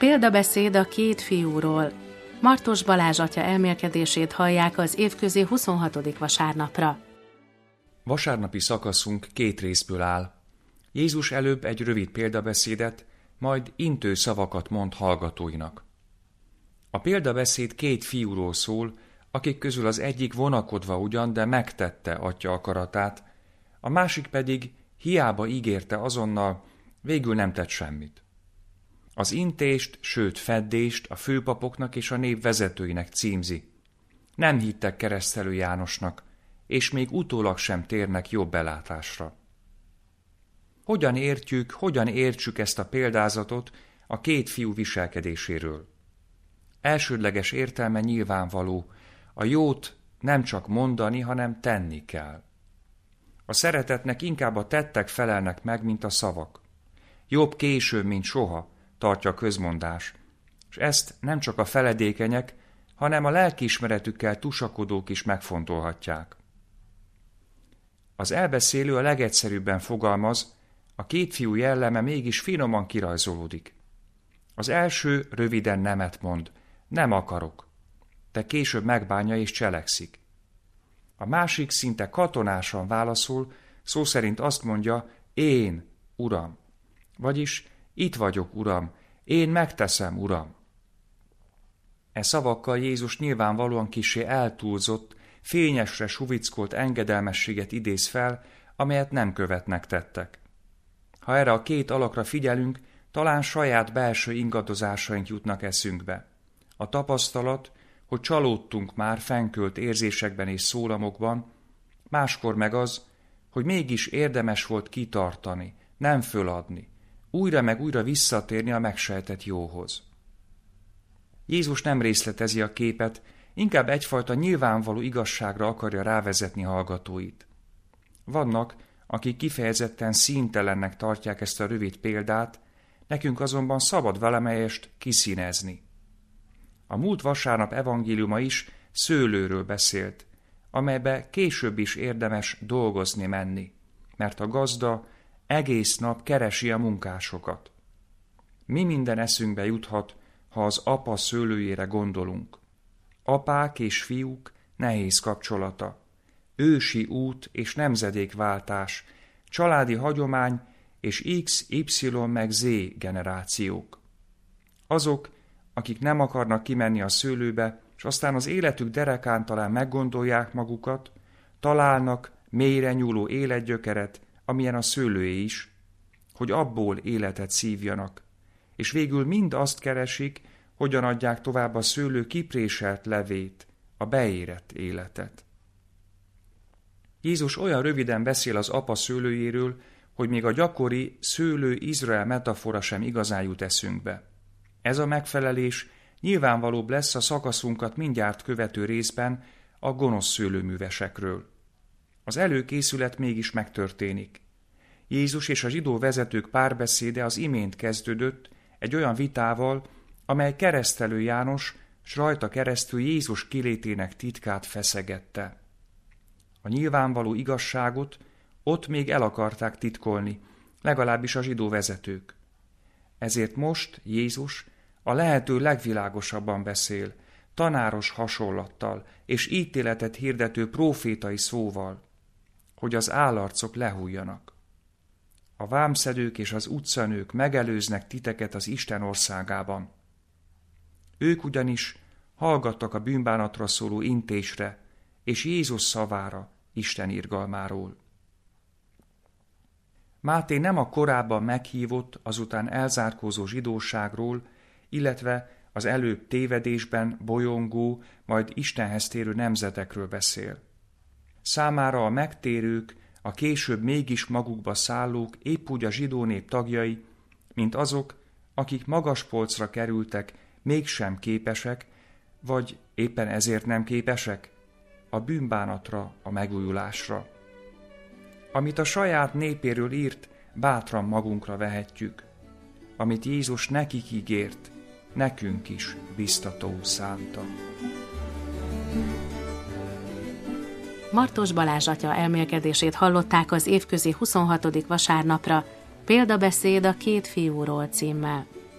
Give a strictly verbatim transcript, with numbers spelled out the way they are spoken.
Példabeszéd a két fiúról. Martos Balázs atya elmélkedését hallják az évközi huszonhatodik vasárnapra. Vasárnapi szakaszunk két részből áll. Jézus előbb egy rövid példabeszédet, majd intő szavakat mond hallgatóinak. A példabeszéd két fiúról szól, akik közül az egyik vonakodva ugyan, de megtette atya akaratát, a másik pedig hiába ígérte azonnal, végül nem tett semmit. Az intést, sőt feddést a főpapoknak és a nép vezetőinek címzi. Nem hittek Keresztelő Jánosnak, és még utólag sem térnek jobb belátásra. Hogyan értjük, hogyan értsük ezt a példázatot a két fiú viselkedéséről? Elsődleges értelme nyilvánvaló, a jót nem csak mondani, hanem tenni kell. A szeretetnek inkább a tettek felelnek meg, mint a szavak. Jobb később, mint soha, tartja a közmondás, és ezt nem csak a feledékenyek, hanem a lelkiismeretükkel tusakodók is megfontolhatják. Az elbeszélő a legegyszerűbben fogalmaz, a két fiú jelleme mégis finoman kirajzolódik. Az első röviden nemet mond, nem akarok, de később megbánja és cselekszik. A másik szinte katonásan válaszol, szó szerint azt mondja, én, Uram, vagyis itt vagyok, Uram, én megteszem, Uram. E szavakkal Jézus nyilvánvalóan kissé eltúlzott, fényesre suvickolt engedelmességet idéz fel, amelyet nem követnek tettek. Ha erre a két alakra figyelünk, talán saját belső ingadozásaink jutnak eszünkbe. A tapasztalat, hogy csalódtunk már fennkölt érzésekben és szólamokban, máskor meg az, hogy mégis érdemes volt kitartani, nem föladni, újra meg újra visszatérni a megsejtett jóhoz. Jézus nem részletezi a képet, inkább egyfajta nyilvánvaló igazságra akarja rávezetni hallgatóit. Vannak, akik kifejezetten színtelennek tartják ezt a rövid példát, nekünk azonban szabad valamelyest kiszínezni. A múlt vasárnap evangéliuma is szőlőről beszélt, amelybe később is érdemes dolgozni menni, mert a gazda egész nap keresi a munkásokat. Mi minden eszünkbe juthat, ha az apa szőlőjére gondolunk. Apák és fiúk nehéz kapcsolata, ősi út és nemzedékváltás, családi hagyomány és X, Y meg Z generációk. Azok, akik nem akarnak kimenni a szőlőbe, és aztán az életük derekán talán meggondolják magukat, találnak mélyre nyúló életgyökeret, amilyen a szőlőé is, hogy abból életet szívjanak, és végül mind azt keresik, hogyan adják tovább a szőlő kipréselt levét, a beérett életet. Jézus olyan röviden beszél az apa szőlőjéről, hogy még a gyakori szőlő-Izrael metafora sem igazán jut eszünkbe. Ez a megfelelés nyilvánvalóbb lesz a szakaszunkat mindjárt követő részben a gonosz szőlőművesekről. Az előkészület mégis megtörténik. Jézus és a zsidó vezetők párbeszéde az imént kezdődött egy olyan vitával, amely Keresztelő János s rajta keresztül Jézus kilétének titkát feszegette. A nyilvánvaló igazságot ott még el akarták titkolni, legalábbis a zsidó vezetők. Ezért most Jézus a lehető legvilágosabban beszél, tanáros hasonlattal és ítéletet hirdető prófétai szóval, hogy az állarcok lehújjanak. A vámszedők és az utcanők megelőznek titeket az Isten országában. Ők ugyanis hallgattak a bűnbánatra szóló intésre és Jézus szavára, Isten irgalmáról. Máté nem a korábban meghívott, azután elzárkózó zsidóságról, illetve az előbb tévedésben bolyongó, majd Istenhez térő nemzetekről beszél. Számára a megtérők, a később mégis magukba szállók épp úgy a zsidó nép tagjai, mint azok, akik magas polcra kerültek, mégsem képesek, vagy éppen ezért nem képesek, a bűnbánatra, a megújulásra. Amit a saját népéről írt, bátran magunkra vehetjük. Amit Jézus nekik ígért, nekünk is biztató szánta. Martos Balázs atya elmélkedését hallották az évközi huszonhatodik vasárnapra, Példabeszéd a két fiúról címmel.